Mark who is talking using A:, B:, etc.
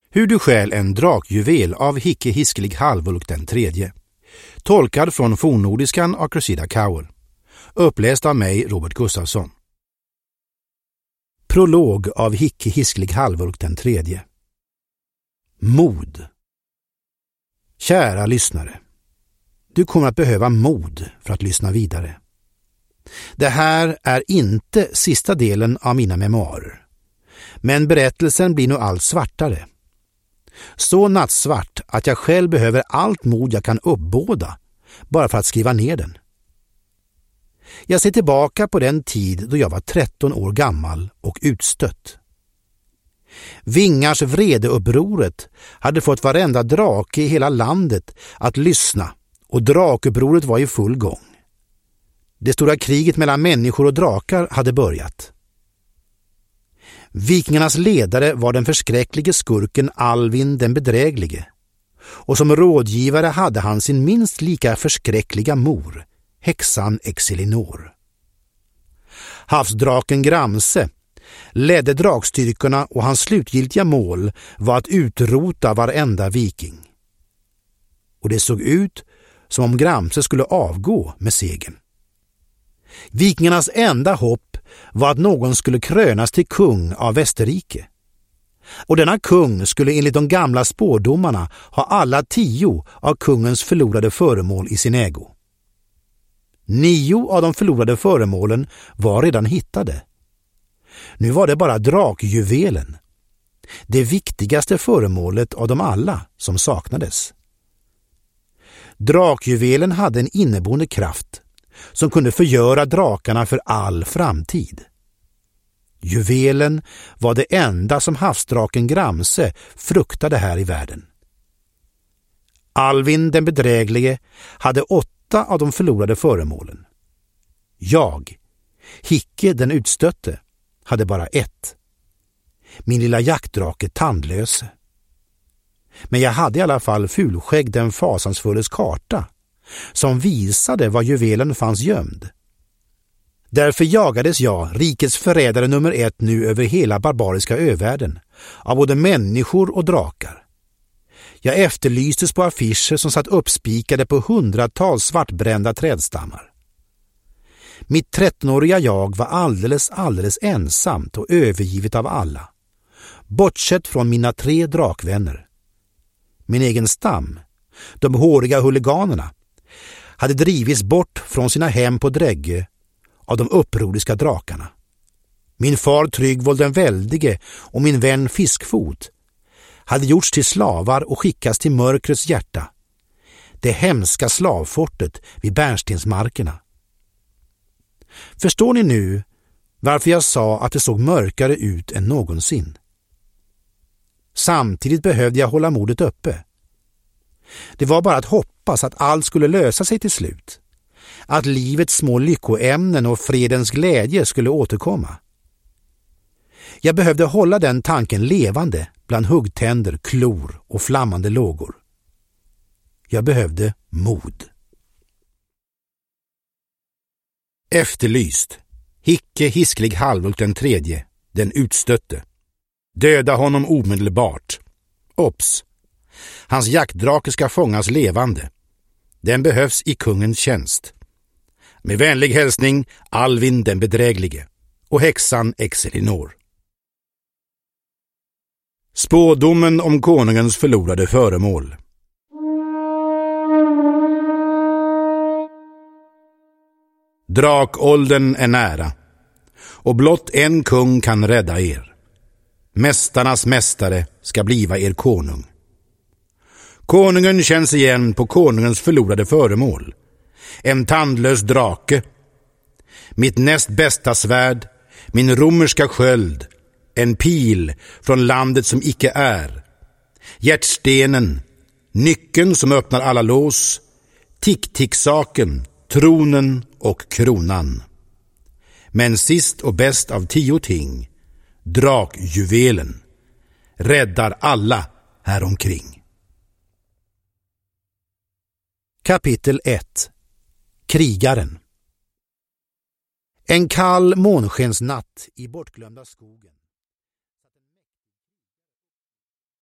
A: Hur du stjäl en drakjuvel av Hicke Hiskelig Halvulk den tredje. Tolkad från fornnordiskan av Cressida Cowell. Uppläst av mig, Robert Gustafsson. Prolog av Hicke Hiskelig Halvulk den tredje. Mod. Kära lyssnare. Du kommer att behöva mod för att lyssna vidare. Det här är inte sista delen av mina memoarer. Men berättelsen blir nu allt svartare. Så nattsvart att jag själv behöver allt mod jag kan uppbåda bara för att skriva ner den. Jag ser tillbaka på den tid då jag var 13 år gammal och utstött. Vingars vredeupproret hade fått varenda drake i hela landet att lyssna och drakupproret var i full gång. Det stora kriget mellan människor och drakar hade börjat. Vikingarnas ledare var den förskräcklige skurken Alvin den bedräglige, och som rådgivare hade han sin minst lika förskräckliga mor, häxan Exilinor. Havsdraken Gramse ledde drakstyrkorna och hans slutgiltiga mål var att utrota varenda viking. Och det såg ut som om Gramse skulle avgå med segern. Vikingarnas enda hopp var att någon skulle krönas till kung av Västerrike. Och denna kung skulle enligt de gamla spårdomarna ha alla 10 av kungens förlorade föremål i sin ägo. 9 av de förlorade föremålen var redan hittade. Nu var det bara drakjuvelen, det viktigaste föremålet av dem alla, som saknades. Drakjuvelen hade en inneboende kraft som kunde förgöra drakarna för all framtid. Juvelen var det enda som havsdraken Gramse fruktade här i världen. Alvin den bedräglige hade 8 av de förlorade föremålen. Jag, Hicke den utstötte, hade bara 1. Min lilla jaktdrake Tandlöse. Men jag hade i alla fall Fulskägg den fasansfulles karta, som visade var juvelen fanns gömd. Därför jagades jag, rikets förrädare nummer 1 nu över hela barbariska övärlden, av både människor och drakar. Jag efterlystes på affischer som satt uppspikade på 100-tals svartbrända trädstammar. Mitt 13-åriga jag var alldeles ensamt och övergivet av alla, bortsett från mina 3 drakvänner. Min egen stam, de håriga huliganerna, hade drivits bort från sina hem på Drägge av de upproriska drakarna. Min far Tryggvold den väldige och min vän Fiskfot hade gjorts till slavar och skickats till mörkrets hjärta, det hemska slavfortet vid Bärnstensmarkerna. Förstår ni nu varför jag sa att det såg mörkare ut än någonsin? Samtidigt behövde jag hålla modet uppe. Det var bara att hoppas att allt skulle lösa sig till slut. Att livets små lyckoämnen och fredens glädje skulle återkomma. Jag behövde hålla den tanken levande bland huggtänder, klor och flammande lågor. Jag behövde mod. Efterlyst. Hicke Hiskelig Halvulk den tredje, den utstötte. Döda honom omedelbart. Ops. Hans jaktdrake ska fångas levande. Den behövs i kungens tjänst. Med vänlig hälsning Alvin den bedräglige och häxan Exilinor. Spådomen om konungens förlorade föremål. Drakåldern är nära, och blott en kung kan rädda er. Mästarnas mästare ska bliva er konung. Konungen känns igen på konungens förlorade föremål. En tandlös drake, mitt näst bästa svärd, min romerska sköld, en pil från landet som icke är, hjärtstenen, nyckeln som öppnar alla lås, tick-tick-saken, tronen och kronan. Men sist och bäst av 10 ting, drakjuvelen, räddar alla här omkring. Kapitel 1. Krigaren. En kall månskensnatt i bortglömda skogen.